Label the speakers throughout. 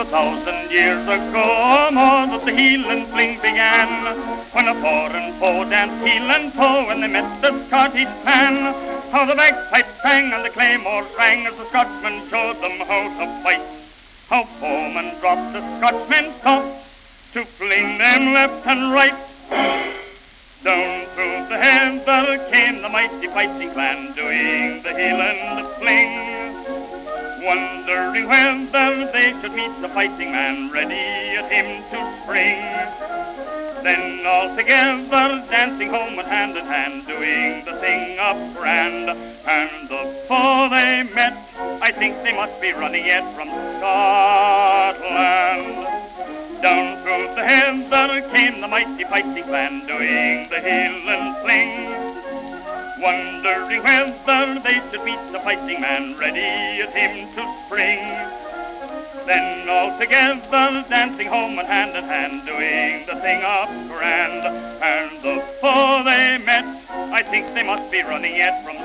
Speaker 1: 1,000 years ago, more that the heel and fling began, when a foreign foe danced heel and toe when they met the Scottish man. How the bagpipes sang and the claymores rang as the Scotchmen showed them how to fight. How foemen dropped the Scotchmen stopped to fling them left and right. Down through the heather came the mighty fighting clan, doing the heel and the fling, wondering whether they should meet the fighting man, ready at him to spring. Then all together, dancing homeward hand in hand, doing the thing up grand. And the foe they met, I think they must be running yet from Scotland. Down through the heather came the mighty fighting clan, doing the heel and fling, wondering whether they should meet the fighting man, ready at him to spring. Then all together, dancing home and hand in hand, doing the thing up grand. And the foe they met, I think they must be running yet from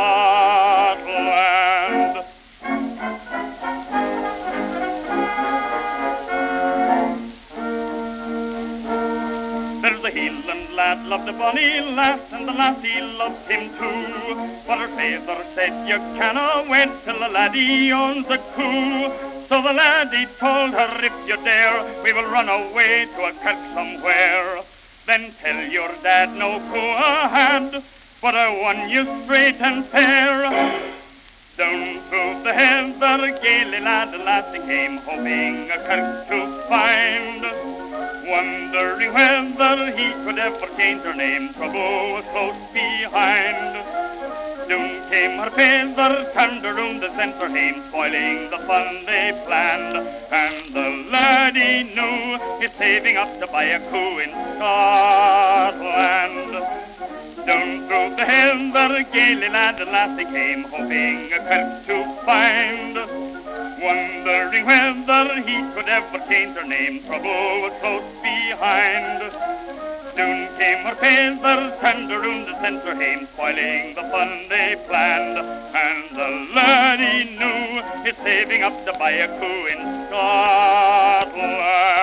Speaker 1: Scotland. There's a Hieland lad loved a bonny lass, and the lassie loved him too. But her father said, you cannot wait till the laddie owns a coo. So the laddie told her, if you dare, we will run away to a kirk somewhere. Then tell your dad no coo I had, but I won you straight and fair. Down through the heather, gaily lad and lassie came, hoping a kirk to find, wondering whether he could ever change her name. Trouble was close behind. Soon came her father, turned around and sent her home, spoiling the fun they planned. And the laddie knew he's saving up to buy a coo in Scotland. Down through the heather, gaily lad and lassie came, hoping a kirk to find, wondering whether he could ever change her name. Trouble was close behind. Soon came her father, turned around and sent her home, spoiling the fun they planned. And the laddie knew he's saving up to buy a coo in Scotland.